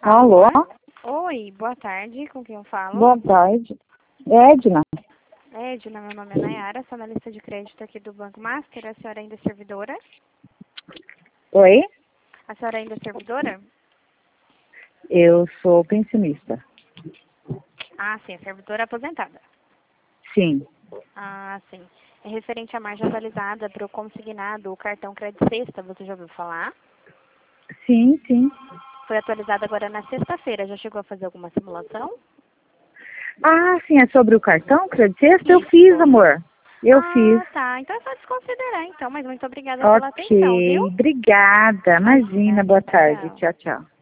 Alô? Oi, boa tarde, com quem eu falo? Boa tarde. Edna. Edna, meu nome é Nayara, sou analista de crédito aqui do Banco Master. A senhora ainda é servidora? Oi? A senhora ainda é servidora? Eu sou pensionista. Ah, sim, é servidora aposentada. Sim. Ah, sim. É referente à margem atualizada para o consignado, o cartão Crédito Sexta, você já ouviu falar? Sim, sim. Foi atualizado agora na sexta-feira. Já chegou a fazer alguma simulação? Ah, sim, é sobre o cartão Crédito Sexta? Eu Isso. fiz, amor. Eu fiz. Ah, tá. Então é só desconsiderar, então. Mas muito obrigada pela atenção, viu? Ok, obrigada. Imagina, Imagina. boa Tchau, tarde. tchau. Tchau, tchau.